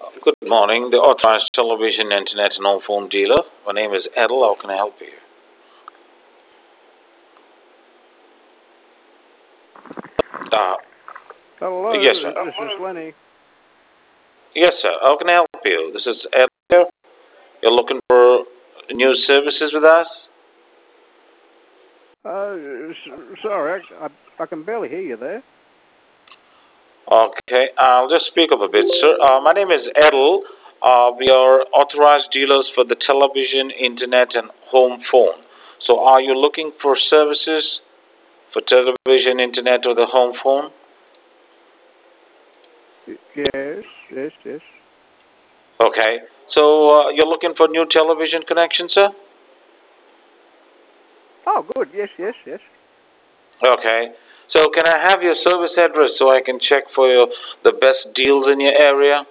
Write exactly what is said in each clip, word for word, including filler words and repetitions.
Good morning, the authorized television, internet, and home phone dealer. My name is Edel. How can I help you? Uh, yes, Hello, sir. this is Lenny. Yes, sir. How can I help you? This is Edel here. You're looking for new services with us? Uh, s- sorry, I, I, I can barely hear you there. Okay, I'll just speak up a bit, sir. Uh, my name is Edel. Uh, we are authorized dealers for the television, internet, and home phone. So, are you looking for services for television, internet, or the home phone? Y- Yes, yes, yes. Okay. So, uh, you're looking for new television connection, sir? Oh, good. Yes, yes, yes. Okay. So can I have your service address so I can check for your, the best deals in your area?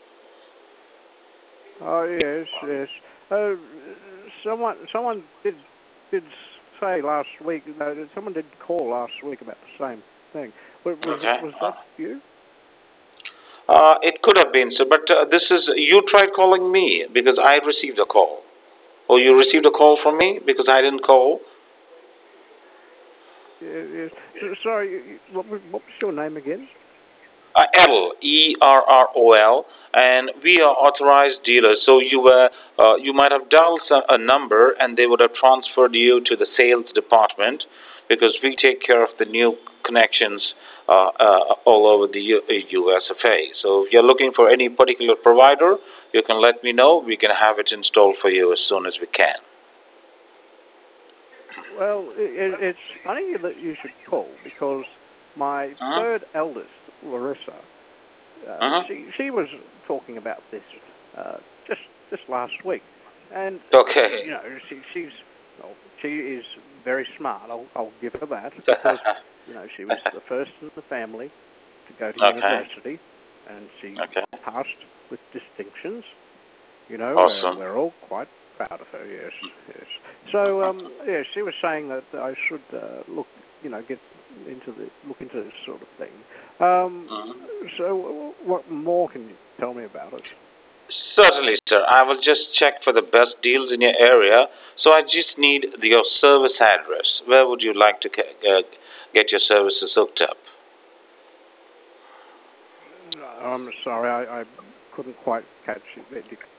Oh, yes, yes. Uh, someone, someone did did say last week. No, someone did call last week about the same thing. Was was, Okay. was that you? Uh, it could have been, sir, but uh, this is, you tried calling me because I received a call. Or you received a call from me because I didn't call. Yes, yes. So, sorry, you- you- what was, what was your name again? Uh, Errol, E R R O L, and we are authorized dealers. So you were, uh, you might have dialed some, a number, and they would have transferred you to the sales department because we take care of the new connections uh, uh, all over the U- U S of A. So if you're looking for any particular provider, you can let me know. We can have it installed for you as soon as we can. Well, it, it's funny that you should call because my Uh-huh. third eldest, Larissa, uh, Uh-huh. she she was talking about this uh, just just last week, and Okay. you know she she's well, she is very smart. I'll I'll give her that because you know she was the first in the family to go to Okay. university, and she Okay. passed with distinctions. You know, and Awesome. we're all quite proud of her. Yes, yes. So, um, yeah, she was saying that I should uh, look, you know, get into the look into this sort of thing. Um, Mhm. so, what more can you tell me about it? Certainly, sir. I will just check for the best deals in your area. So I just need the- your service address. Where would you like to ca- uh, get your services hooked up? I'm sorry, I, I couldn't quite catch it.